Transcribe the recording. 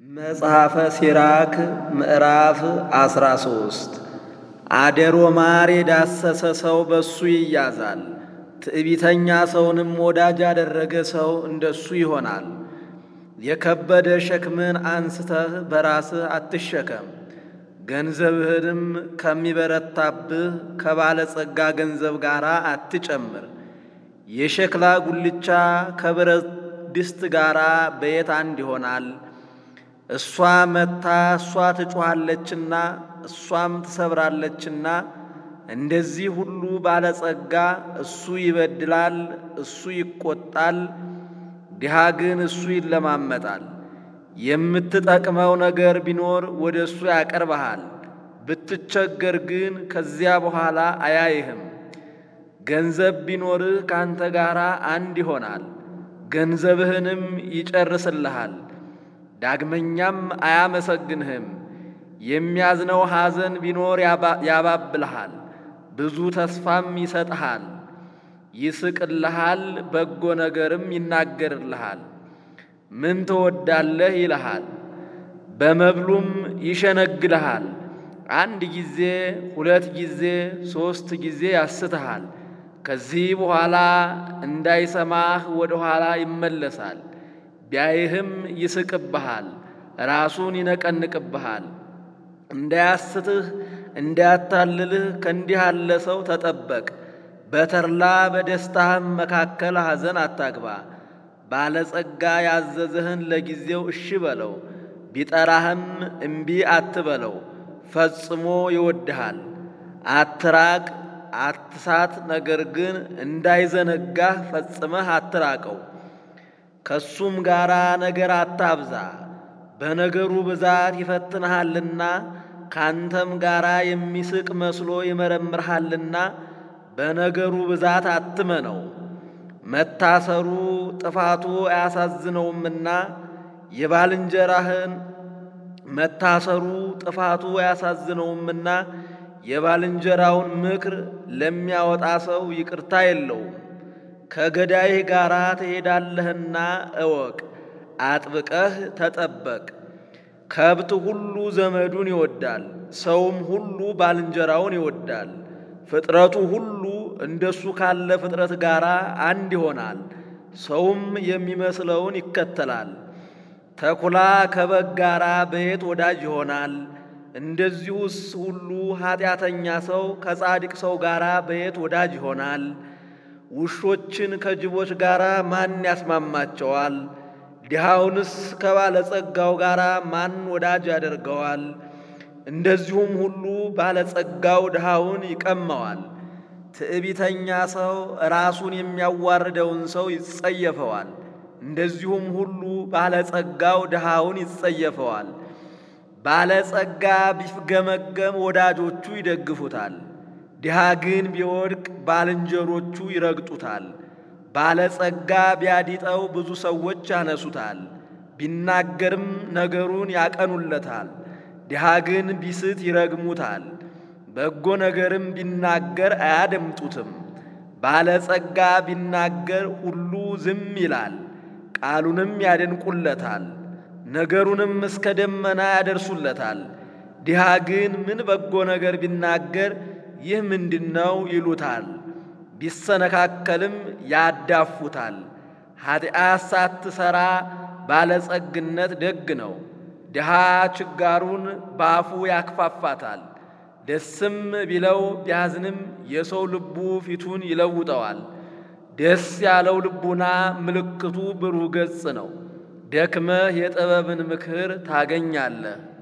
መጽሐፈ ሲራክ ምዕራፍ 13 አደሮ ማር የዳሰሰ ሰው በሱ ይያዛል። ትዕቢተኛ ሰውንም ወዳጅ ያደረገ ሰው እንደሱ ይሆናል። የከበደ ሸክምን አንስተህ በራስህ አትሸከም፣ ገንዘብህንም ከሚበረታብህ ከባለጸጋ ገንዘብ ጋር አትጨምር። የሸክላ ጉልቻ ከብረት ድስት ጋር በየት አንድ ይሆናል? እሷ መታ እሷ ትጮኻለችና እሷም ትሰብራለችና። እንደዚህ ሁሉ ባለጸጋ እሱ ይበድላል፣ እሱ ይቆጣል፣ ድሃ ግን እሱ ይለማመጣል። የምትጠቅመው ነገር ቢኖር ወደ እሱ ያቀርብሃል፣ ብትቸገር ግን ከዚያ በኋላ አያይህም። ገንዘብ ቢኖርህ ካንተ ጋር አንድ ይሆናል፣ ገንዘብህንም ይጨርስልሃል። ዳግመኛም አያመሰግንህም። የሚያዝነው ሐዘን ቢኖር ያባብልሃል፣ ብዙ ተስፋም ይሰጥሃል። ይስቅልሃል፣ በጎ ነገርም ይናገርልሃል። ምን ትወዳለህ ይልሃል፣ በመብሉም ይሸነግልሃል። አንድ ጊዜ፣ ሁለት ጊዜ፣ ሦስት ጊዜ ያስትሃል። ከዚህ በኋላ እንዳይሰማህ ወደ ኋላ ይመለሳል። ቢያይህም ይስቅብሃል፣ ራሱን ይነቀንቅብሃል። እንዳያስትህ እንዳያታልልህ ከእንዲህ ያለ ሰው ተጠበቅ። በተድላ በደስታህም መካከል ሐዘን አታግባ። ባለጸጋ ያዘዘህን ለጊዜው እሺ በለው፣ ቢጠራህም እምቢ አትበለው። ፈጽሞ ይወድሃል። አትራቅ፣ አትሳት። ነገር ግን እንዳይዘነጋህ ፈጽመህ አትራቀው። ከሱም ጋራ ነገር አታብዛ፣ በነገሩ ብዛት ይፈትንሃልና። ካንተም ጋራ የሚስቅ መስሎ ይመረምርሃልና በነገሩ ብዛት አትመነው። መታሰሩ ጥፋቱ አያሳዝነውምና የባልንጀራውን ምክር ለሚያወጣ ሰው ይቅርታ የለውም። ከገዳይህ ጋር ትሄዳለህና እወቅ፣ አጥብቀህ ተጠበቅ። ከብት ሁሉ ዘመዱን ይወዳል፣ ሰውም ሁሉ ባልንጀራውን ይወዳል። ፍጥረቱ ሁሉ እንደሱ ካለ ፍጥረት ጋር አንድ ይሆናል፣ ሰውም የሚመስለውን ይከተላል። ተኩላ ከበግ ጋር በየት ወዳጅ ይሆናል? እንደዚሁስ ሁሉ ኃጢአተኛ ሰው ከጻድቅ ሰው ጋር በየት ወዳጅ ይሆናል? ውሾችን ከጅቦች ጋር ማን ያስማማቸዋል? ድሃውንስ ከባለጸጋው ጋር ማን ወዳጅ ያደርገዋል? እንደዚሁም ሁሉ ባለጸጋው ድሃውን ይቀማዋል። ትዕቢተኛ ሰው ራሱን የሚያዋርደውን ሰው ይጸየፈዋል። እንደዚሁም ሁሉ ባለጸጋው ድሃውን ይጸየፈዋል። ባለጸጋ ቢፍገመገም ወዳጆቹ ይደግፉታል፣ ድሃ ግን ቢወድቅ ባልንጀሮቹ ይረግጡታል። ባለጸጋ ቢያዲጠው ብዙ ሰዎች ያነሱታል፣ ቢናገርም ነገሩን ያቀኑለታል። ድሃ ግን ቢስት ይረግሙታል፣ በጎ ነገርም ቢናገር አያደምጡትም። ባለጸጋ ቢናገር ሁሉ ዝም ይላል፣ ቃሉንም ያደንቁለታል፣ ነገሩንም እስከ ደመና ያደርሱለታል። ድሃ ግን ምን በጎ ነገር ቢናገር ይህ ምንድነው ይሉታል፣ ቢሰነካከልም ያዳፉታል። ኃጢአት ሳትሰራ ባለጸግነት ደግ ነው፣ ድሃ ችጋሩን በአፉ ያክፋፋታል። ደስም ቢለው ቢያዝንም የሰው ልቡ ፊቱን ይለውጠዋል። ደስ ያለው ልቡና ምልክቱ ብሩህ ገጽ ነው። ደክመህ የጥበብን ምክር ታገኛለህ።